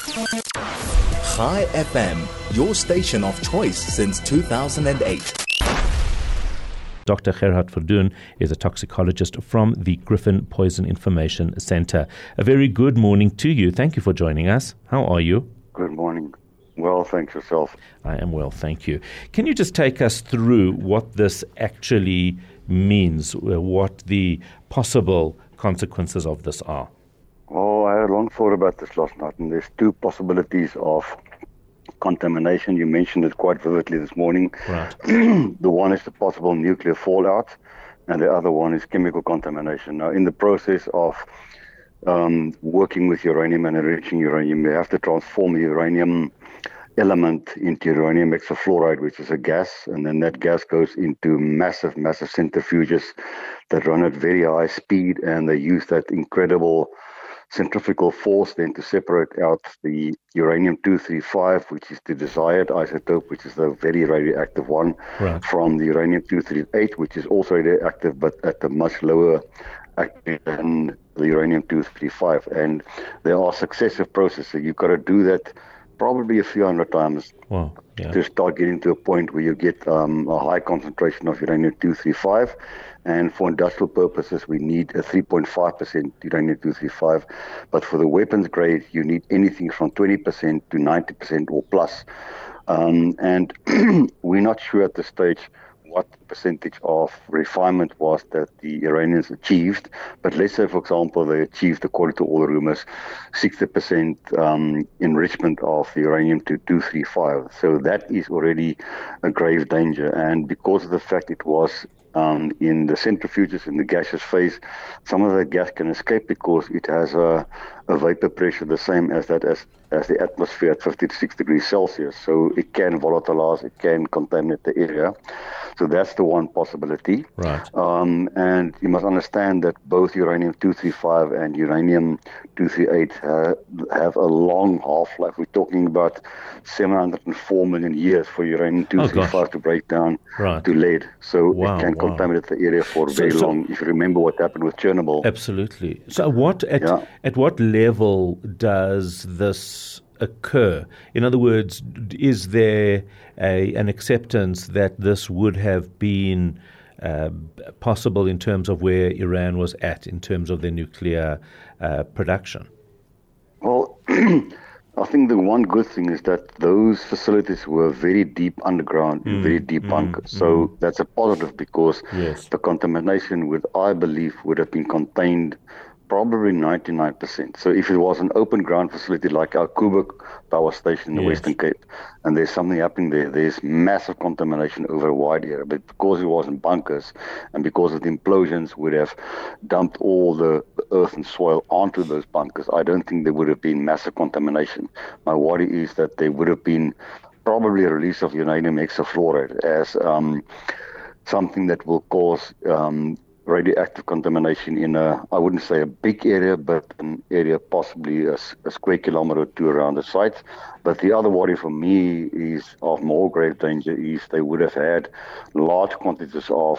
Chai FM, your station of choice since 2008. Dr. Gerhard Verdoorn is a toxicologist from the Griffin Poison Information Center. A very good morning to you. Thank you for joining us. How are you? Good morning. Well, thanks yourself. I am well, thank you. Can you just take us through what this actually means, what the possible consequences of this are? Well, I had a long thought about this last night, and there's two possibilities of contamination. You mentioned it quite vividly this morning. Right. The one is the possible nuclear fallout, and the other one is chemical contamination. Now, in the process of working with uranium and enriching uranium, you have to transform the uranium element into uranium hexafluoride, which is a gas, and then that gas goes into massive centrifuges that run at very high speed, and they use that incredible centrifugal force then to separate out the uranium-235, which is the desired isotope, which is the very radioactive one, right, from the uranium-238, which is also radioactive, but at a much lower activity than the uranium-235. And there are successive processes. You've got to do that probably a few hundred times. Wow. Yeah. To start getting to a point where you get a high concentration of uranium-235. And for industrial purposes, we need a 3.5% uranium-235. But for the weapons grade, you need anything from 20% to 90% or plus. And we're not sure at this stage what percentage of refinement was that the Iranians achieved. But let's say, for example, they achieved, according to all the rumors, 60% enrichment of the uranium-235. So that is already a grave danger. And because of the fact it was in the centrifuges, in the gaseous phase, some of the gas can escape because it has a vapor pressure the same as the atmosphere at 56 degrees Celsius. So it can volatilize, it can contaminate the area. So that's the one possibility. Right. And you must understand that both uranium-235 and uranium-238 have a long half-life. We're talking about 704 million years for uranium-235 to break down to lead. So it can contaminate the area for very long, if you remember what happened with Chernobyl. Absolutely. So at what level does this occur? In other words, is there an acceptance that this would have been possible in terms of where Iran was at in terms of their nuclear production? Well, I think the one good thing is that those facilities were very deep underground, very deep bunkers. So that's a positive because the contamination I believe would have been contained probably 99%. So if it was an open ground facility like our Kuba power station in the Western Cape, and there's something happening there's massive contamination over a wide area. But because it was in bunkers, and because of the implosions would have dumped all the earth and soil onto those bunkers, I don't think there would have been massive contamination. My worry is that there would have been probably a release of uranium hexafluoride as something that will cause radioactive contamination in I wouldn't say a big area, but an area possibly a square kilometer or two around the site. But the other worry for me is of more grave danger is they would have had large quantities of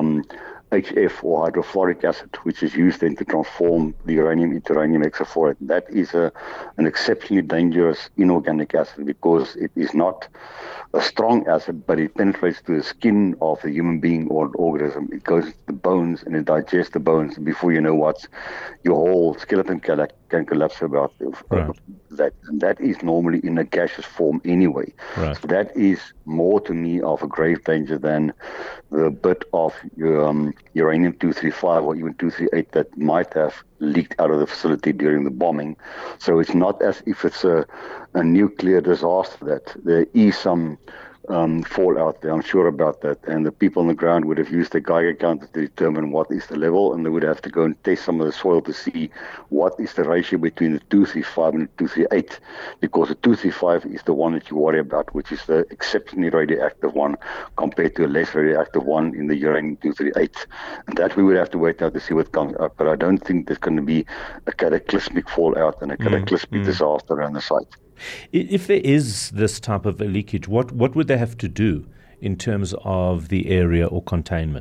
HF or hydrofluoric acid, which is used then to transform the uranium into uranium hexafluoride. That is an exceptionally dangerous inorganic acid because it is not a strong acid, but it penetrates to the skin of a human being or an organism. It goes into the bones and it digests the bones. And before you know what, your whole skeleton can collapse about that. And that is normally in a gaseous form anyway. Right. So that is more to me of a grave danger than the bit of uranium-235 or even 238 that might have leaked out of the facility during the bombing. So it's not as if it's a nuclear disaster that there is some fallout there. I'm sure about that. And the people on the ground would have used the Geiger counter to determine what is the level, and they would have to go and test some of the soil to see what is the ratio between the 235 and the 238, because the 235 is the one that you worry about, which is the exceptionally radioactive one compared to a less radioactive one in the uranium-238. And that we would have to wait out to see what comes up. But I don't think there's going to be a cataclysmic fallout and a cataclysmic disaster around the site. If there is this type of a leakage, what would they have to do in terms of the area or containment?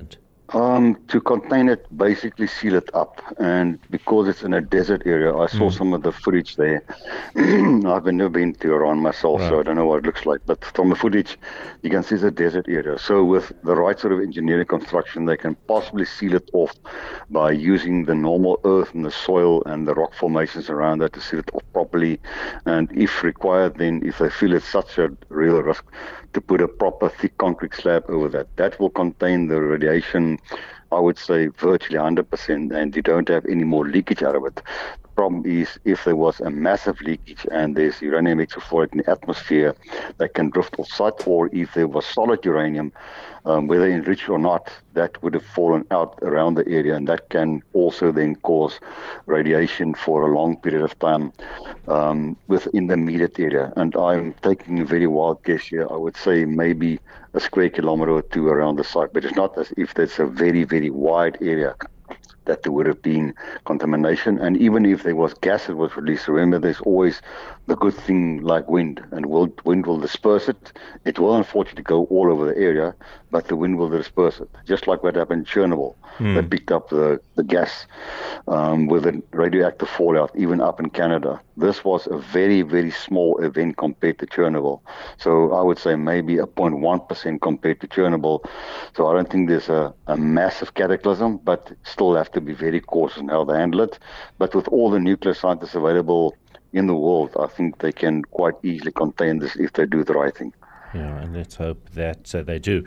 To contain it, basically seal it up. And because it's in a desert area, I saw some of the footage there. I've never been to Iran myself, so I don't know what it looks like. But from the footage, you can see it's a desert area. So with the right sort of engineering construction, they can possibly seal it off by using the normal earth and the soil and the rock formations around that to seal it off properly. And if required, then if they feel it's such a real risk, to put a proper thick concrete slab over that. That will contain the radiation, I would say, virtually 100%, and you don't have any more leakage out of it. The problem is if there was a massive leakage and there's uranium hexafluoride in the atmosphere that can drift off site, or if there was solid uranium, whether enriched or not, that would have fallen out around the area, and that can also then cause radiation for a long period of time within the immediate area. And I'm taking a very wild guess here. I would say maybe a square kilometer or two around the site, but it's not as if there's a very, very wide area that there would have been contamination. And even if there was gas that was released, remember there's always the good thing like wind, and wind will disperse it. It will unfortunately go all over the area, but the wind will disperse it. Just like what happened in Chernobyl, that picked up the gas with a radioactive fallout, even up in Canada. This was a very, very small event compared to Chernobyl. So I would say maybe a 0.1% compared to Chernobyl. So I don't think there's a massive cataclysm, but still have to be very cautious in how they handle it. But with all the nuclear scientists available in the world, I think they can quite easily contain this if they do the right thing. Yeah, and let's hope that they do.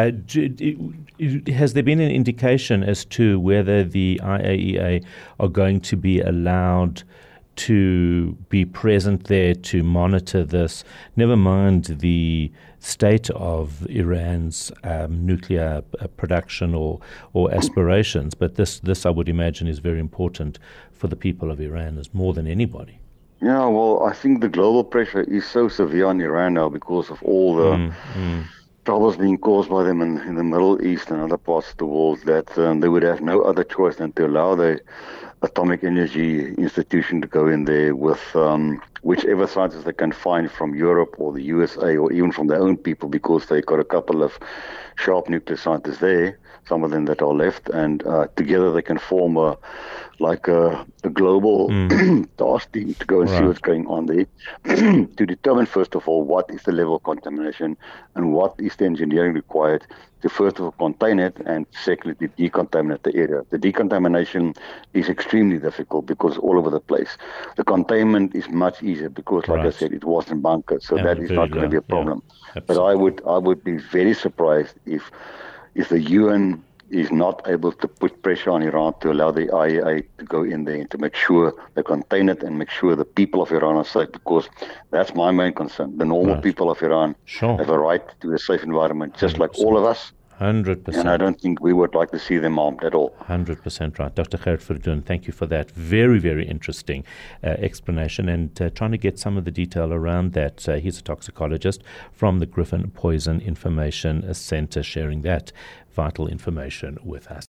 Has there been an indication as to whether the IAEA are going to be allowed to be present there to monitor this, never mind the state of Iran's nuclear production or aspirations, but this I would imagine is very important for the people of Iran as more than anybody. Yeah, well, I think the global pressure is so severe on Iran now because of all the troubles being caused by them in the Middle East and other parts of the world that they would have no other choice than to allow the Atomic Energy Institution to go in there with whichever scientists they can find from Europe or the USA or even from their own people, because they've got a couple of sharp nuclear scientists there, some of them that are left, and together they can form a global task team to go and see what's going on there to determine, first of all, what is the level of contamination and what is the engineering required to first of all contain it, and secondly to decontaminate the area. The decontamination is extremely difficult because all over the place. The containment is much easier because, like I said, it wasn't bunkered, so that is not going to be a problem. Yeah, but I would be very surprised if the UN is not able to put pressure on Iran to allow the IAEA to go in there and to make sure they contain it and make sure the people of Iran are safe, because that's my main concern. The normal people of Iran have a right to a safe environment, just 100%. Like all of us. 100%. And I don't think we would like to see them armed at all. 100% right. Dr. Gerrit Verdoorn, thank you for that very, very interesting explanation and trying to get some of the detail around that. He's a toxicologist from the Griffin Poison Information Center, sharing that vital information with us.